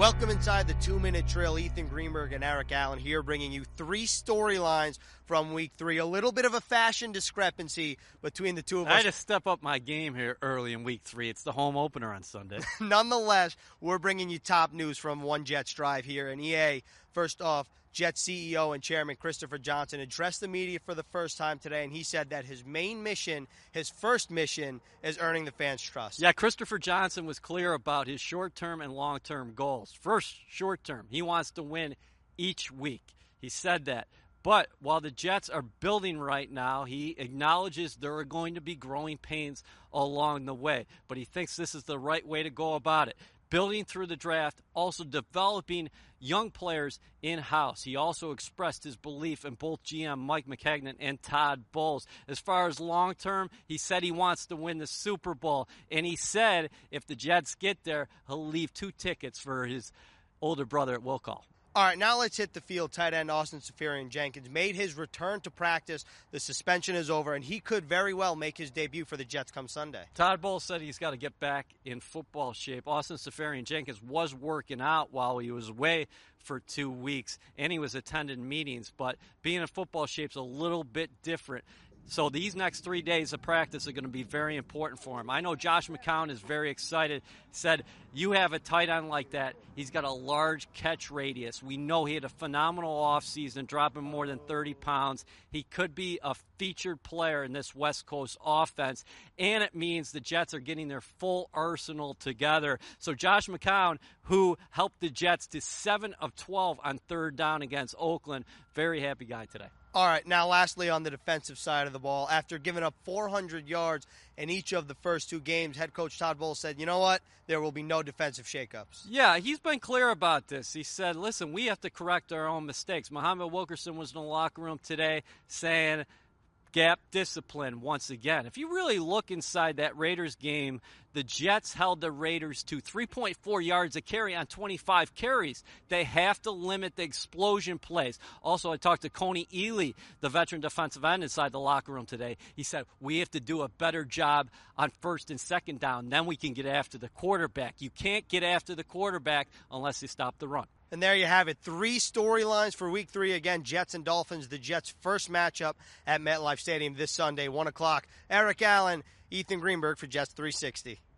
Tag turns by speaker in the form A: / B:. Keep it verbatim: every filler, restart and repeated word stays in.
A: Welcome inside the two-minute drill. Ethan Greenberg and Eric Allen here bringing you three storylines from week three. A little bit of a fashion discrepancy between the two of us.
B: I had to step up my game here early in week three. It's the home opener on Sunday.
A: Nonetheless, we're bringing you top news from One Jets Drive here. And E A, first off, Jets C E O and Chairman Christopher Johnson addressed the media for the first time today, and he said that his main mission, his first mission, is earning the fans' trust.
B: Yeah, Christopher Johnson was clear about his short-term and long-term goals. First, short-term, he wants to win each week. He said that. But while the Jets are building right now, he acknowledges there are going to be growing pains along the way. But he thinks this is the right way to go about it. Building through the draft, also developing young players in-house. He also expressed his belief in both G M Mike Maccagnan and Todd Bowles. As far as long-term, he said he wants to win the Super Bowl. And he said if the Jets get there, he'll leave two tickets for his older brother at will call.
A: All right, now let's hit the field. Tight end Austin Seferian-Jenkins made his return to practice. The suspension is over, and he could very well make his debut for the Jets come Sunday.
B: Todd Bowles said he's got to get back in football shape. Austin Seferian-Jenkins was working out while he was away for two weeks, and he was attending meetings. But being in football shape is a little bit different. So these next three days of practice are going to be very important for him. I know Josh McCown is very excited. Said, you have a tight end like that. He's got a large catch radius. We know he had a phenomenal offseason, dropping more than thirty pounds. He could be a featured player in this West Coast offense, and it means the Jets are getting their full arsenal together. So Josh McCown, who helped the Jets to seven of twelve on third down against Oakland, very happy guy today.
A: All right, now lastly on the defensive side of the ball, after giving up four hundred yards in each of the first two games, head coach Todd Bowles said, you know what, there will be no defensive shakeups.
B: Yeah, he's been clear about this. He said, listen, we have to correct our own mistakes. Muhammad Wilkerson was in the locker room today saying, gap discipline once again. If you really look inside that Raiders game, the Jets held the Raiders to three point four yards a carry on twenty-five carries. They have to limit the explosion plays. Also, I talked to Coney Ely, the veteran defensive end inside the locker room today. He said, we have to do a better job on first and second down. Then we can get after the quarterback. You can't get after the quarterback unless you stop the run.
A: And there you have it. Three storylines for week three. Again, Jets and Dolphins, the Jets' first matchup at MetLife Stadium this Sunday, one o'clock. Eric Allen, Ethan Greenberg for Jets three sixty.